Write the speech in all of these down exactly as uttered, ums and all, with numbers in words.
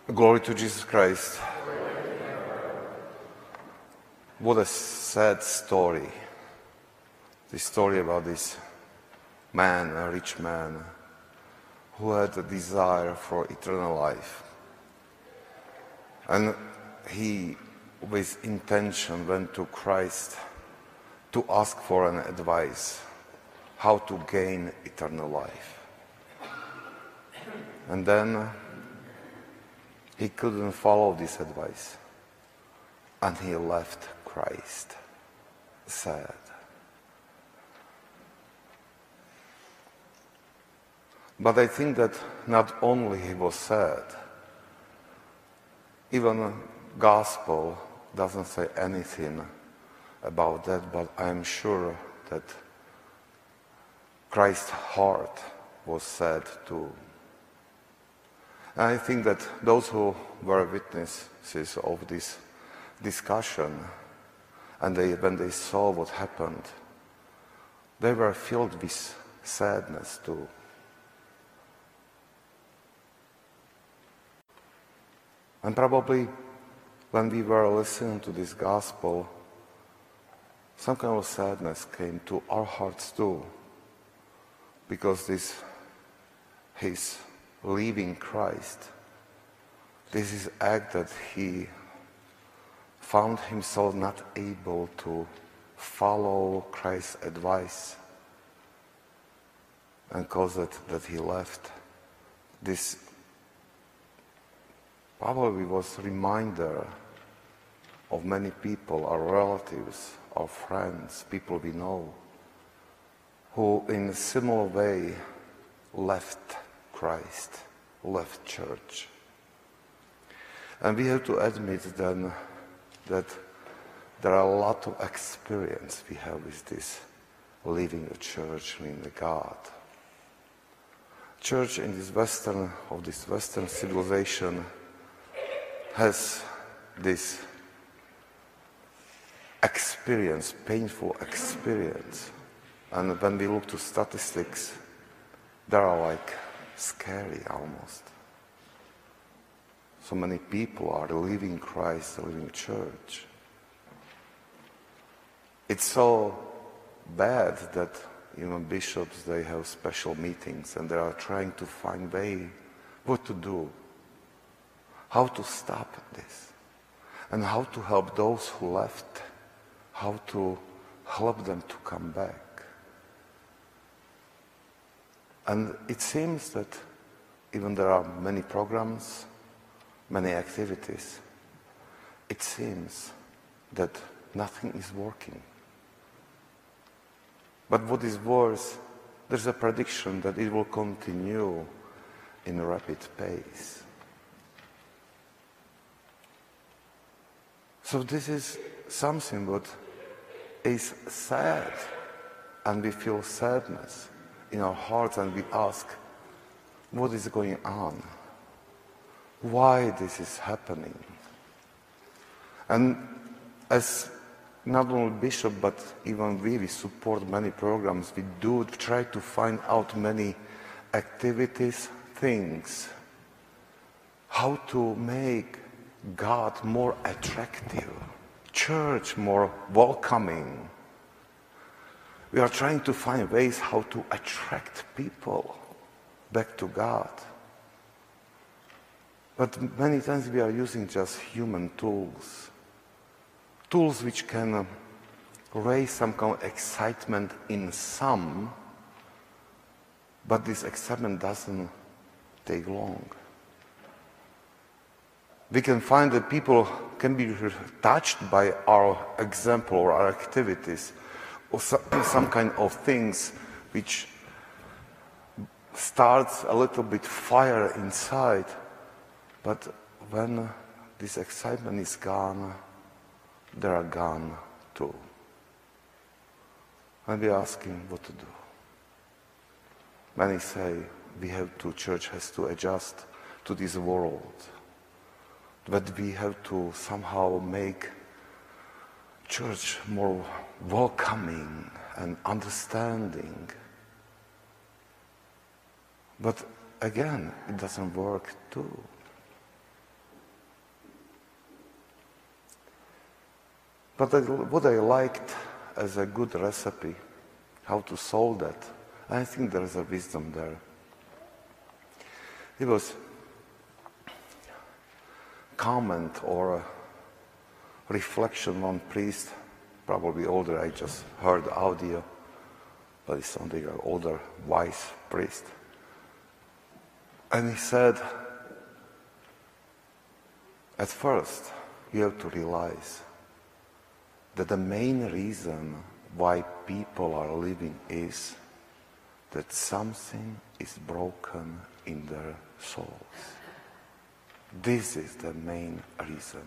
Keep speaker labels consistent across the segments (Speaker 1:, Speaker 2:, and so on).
Speaker 1: Glory to Jesus Christ. What a sad story. The story about this man, a rich man, who had a desire for eternal life. And he, with intention, went to Christ to ask for an advice, how to gain eternal life. And then he couldn't follow this advice, and he left Christ, sad. But I think that not only he was sad, even the gospel doesn't say anything about that, but I'm sure that Christ's heart was sad too. And I think that those who were witnesses of this discussion, and they, when they saw what happened, they were filled with sadness too. And probably when we were listening to this gospel, some kind of sadness came to our hearts too, because this, his leaving Christ, this is act that he found himself not able to follow Christ's advice, and caused it that he left. This probably was a reminder of many people, our relatives, our friends, people we know, who in a similar way left Christ, left church. And we have to admit then that there are a lot of experience we have with this leaving the church, leaving the God. Church in this Western, of this Western civilization has this experience, painful experience. And when we look to statistics, they are like scary almost. So many people are leaving Christ, leaving church. It's so bad that even bishops, they have special meetings and they are trying to find way what to do, how to stop this, and how to help those who left, how to help them to come back. And it seems that even there are many programs, many activities, it seems that nothing is working. But what is worse, there's a prediction that it will continue in a rapid pace. So this is something that is sad, and we feel sadness in our hearts, and we ask, what is going on? Why this is happening? And as not only bishop, but even we, we support many programs. We do try to find out many activities, things, how to make God more attractive, church more welcoming. We are trying to find ways how to attract people back to God. But many times we are using just human tools. Tools which can uh, raise some kind of excitement in some, but this excitement doesn't take long. We can find that people can be touched by our example or our activities, or some kind of things which starts a little bit fire inside, but when this excitement is gone, they are gone too. And we are asking what to do. Many say we have to, church has to adjust to this world, that we have to somehow make church more welcoming and understanding. But again, it doesn't work too. But I, what I liked as a good recipe, how to solve that, I think there is a wisdom there. It was comment or reflection on priest, probably older, I just heard the audio, but it's something like older, wise priest. And he said, at first, you have to realize that the main reason why people are living is that something is broken in their souls. This is the main reason.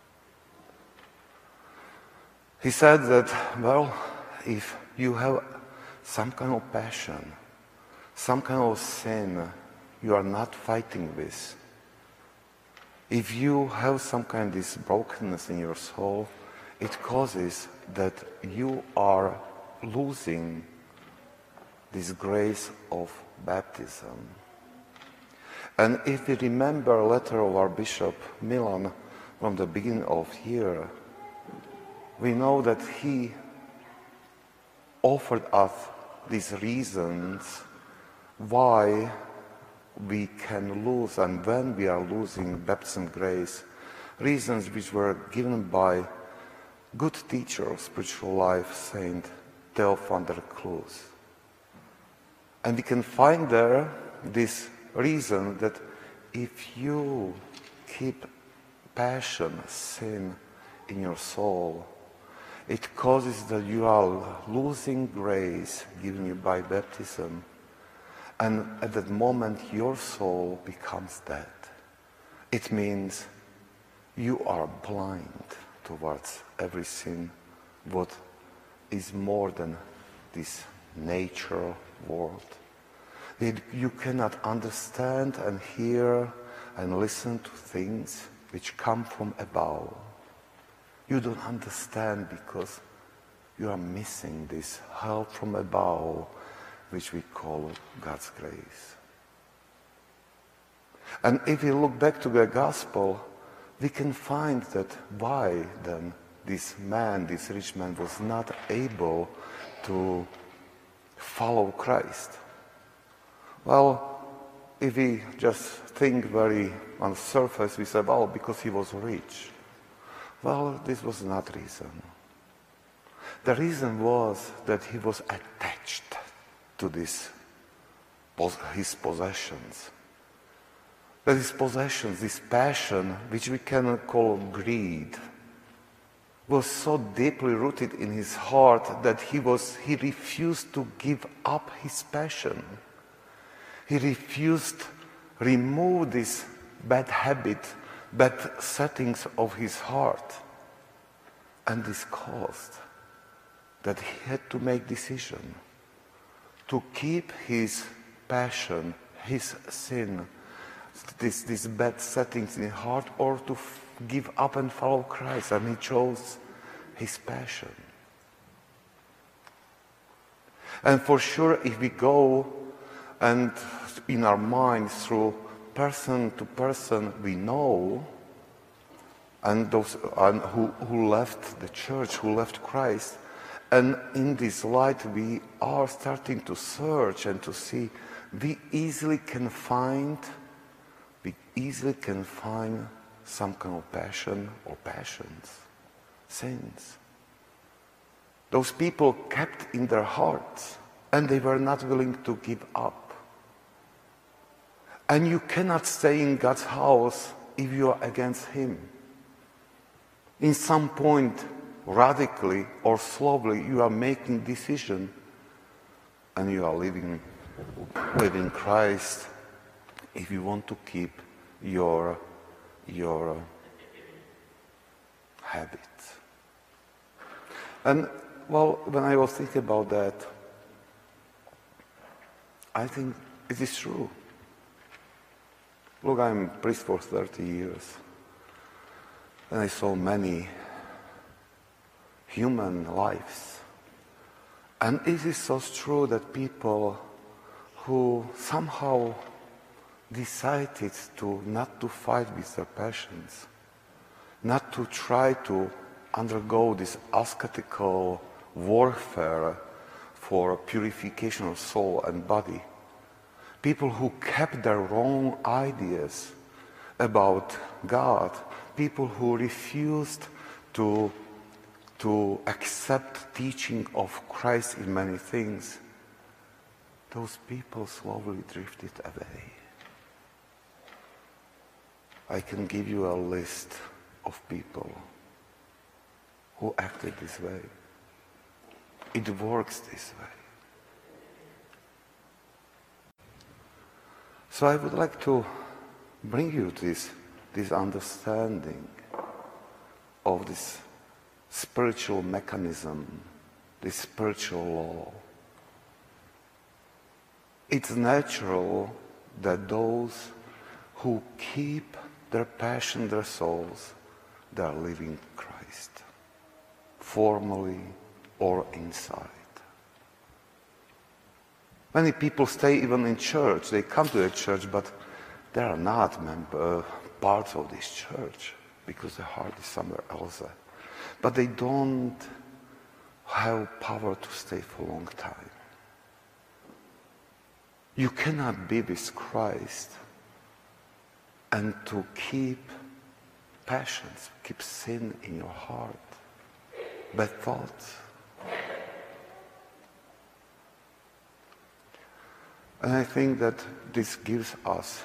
Speaker 1: He said that, well, if you have some kind of passion, some kind of sin you are not fighting with, if you have some kind of this brokenness in your soul, it causes that you are losing this grace of baptism. And if we remember a letter of our Bishop Milan from the beginning of year, we know that he offered us these reasons why we can lose, and when we are losing baptism grace, reasons which were given by good teacher of spiritual life, Saint Theo van der Kloos. And we can find there this reason that if you keep passion, sin in your soul, it causes that you are losing grace given you by baptism. And at that moment, your soul becomes dead. It means you are blind towards everything what is more than this natural world. It, you cannot understand and hear and listen to things which come from above. You don't understand because you are missing this help from above, which we call God's grace. And if we look back to the gospel, we can find that why then this man, this rich man, was not able to follow Christ. Well, if we just think very on the surface, we say, well, because he was rich. Well, this was not reason. The reason was that he was attached to this, his possessions. That his possessions, this passion, which we can call greed, was so deeply rooted in his heart that he was he refused to give up his passion. He refused to remove this bad habit, bad settings of his heart. And this caused that he had to make decision to keep his passion, his sin, this, these bad settings in his heart, or to f- give up and follow Christ. And he chose his passion. And for sure, if we go and in our minds through person to person we know, and those and who, who left the church, who left Christ, and in this light we are starting to search and to see, we easily can find, we easily can find some kind of passion or passions, sins. Those people kept in their hearts and they were not willing to give up. And you cannot stay in God's house if you are against Him. In some point, radically or slowly, you are making decision and you are living within Christ if you want to keep your, your habits. And well, when I was thinking about that, I think it is true. Look, I'm a priest for thirty years, and I saw many human lives. And it is so true that people who somehow decided to not to fight with their passions, not to try to undergo this ascetical warfare for purification of soul and body. People who kept their wrong ideas about God, people who refused to, to accept teaching of Christ in many things, those people slowly drifted away. I can give you a list of people who acted this way. It works this way. So I would like to bring you this, this understanding of this spiritual mechanism, this spiritual law. It's natural that those who keep their passion, their souls, they are living Christ, formally or inside. Many people stay even in church. They come to the church, but they are not member, uh, part of this church because their heart is somewhere else. But they don't have power to stay for a long time. You cannot be with Christ and to keep passions, keep sin in your heart, bad thoughts. And I think that this gives us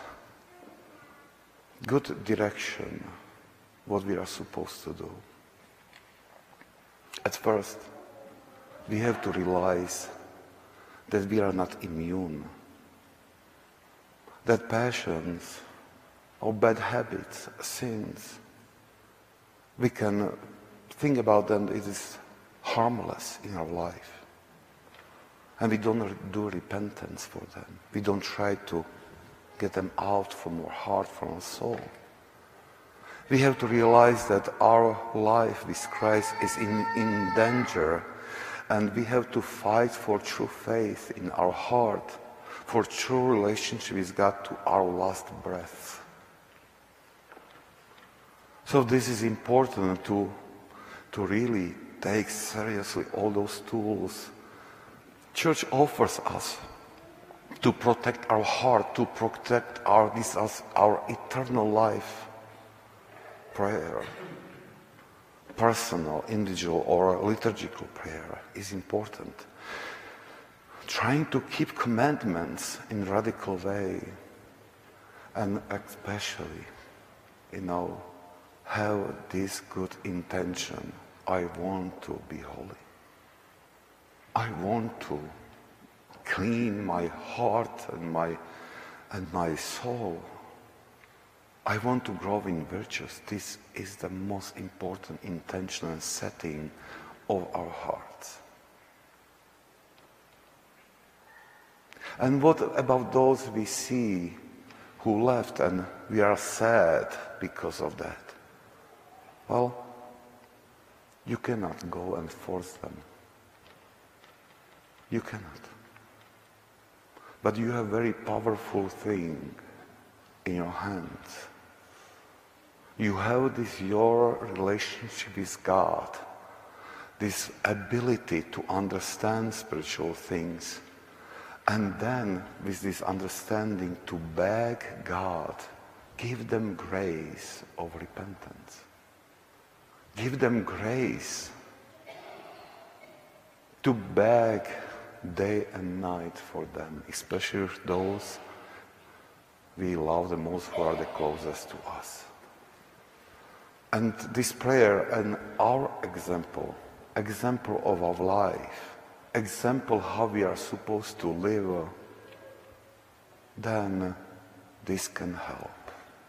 Speaker 1: good direction, what we are supposed to do. At first, we have to realize that we are not immune, that passions or bad habits, sins, we can think about them, it is harmless in our life. And we don't do repentance for them. We don't try to get them out from our heart, from our soul. We have to realize that our life with Christ is in, in danger, and we have to fight for true faith in our heart, for true relationship with God to our last breath. So this is important to, to really take seriously all those tools Church offers us to protect our heart, to protect our, this, our eternal life. Prayer, personal, individual, or liturgical prayer is important. Trying to keep commandments in a radical way, and especially, you know, have this good intention. I want to be holy. I want to clean my heart and my and my soul. I want to grow in virtues. This is the most important intention and setting of our hearts. And what about those we see who left and we are sad because of that? Well, you cannot go and force them. You cannot. But you have a very powerful thing in your hands. You have this, your relationship with God, this ability to understand spiritual things, and then with this understanding to beg God, give them grace of repentance. Give them grace to beg day and night for them, especially those we love the most, who are the closest to us. And this prayer and our example, example of our life, example how we are supposed to live, then this can help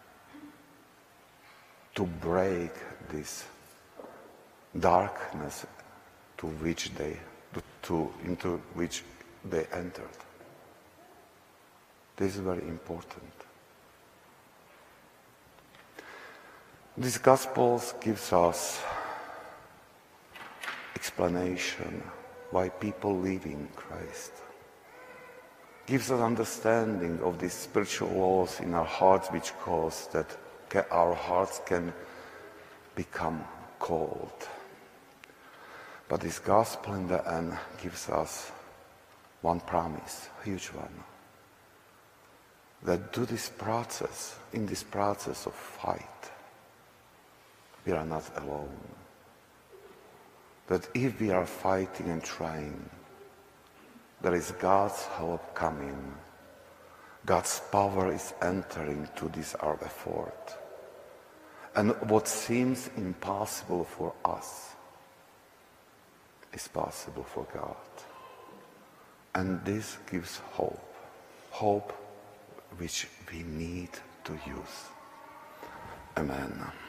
Speaker 1: to break this darkness to which they to, into which they entered. This is very important. This Gospel gives us explanation why people live in Christ. Gives us understanding of these spiritual laws in our hearts which cause that our hearts can become cold, But this gospel in the end gives us one promise, a huge one, that do this process, in this process of fight, we are not alone. That if we are fighting and trying, there is God's help coming. God's power is entering to this our effort. And what seems impossible for us is possible for God. And this gives hope. Hope which we need to use. Amen.